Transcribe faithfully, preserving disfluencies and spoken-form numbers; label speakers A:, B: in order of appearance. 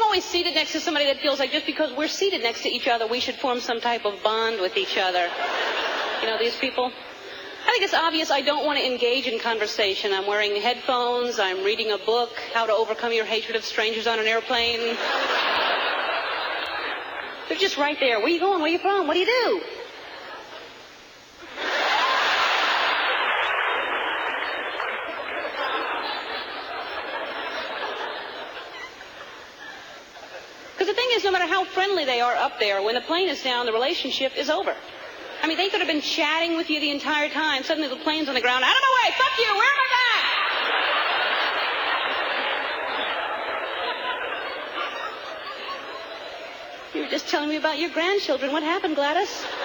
A: always seated next to somebody that feels like just because we're seated next to each other, we should form some type of bond with each other. You know, these people. I think it's obvious I don't want to engage in conversation. I'm wearing headphones. I'm reading a book, How to Overcome Your Hatred of Strangers on an Airplane. They're just right there. Where you going? Where you from? What do you do? Because the thing is, no matter how friendly they are up there, when the plane is down, the relationship is over. I mean, they could have been chatting with you the entire time. Suddenly the plane's on the ground. Out of my way! Fuck you! Where am I back? You were just telling me about your grandchildren. What happened, Gladys?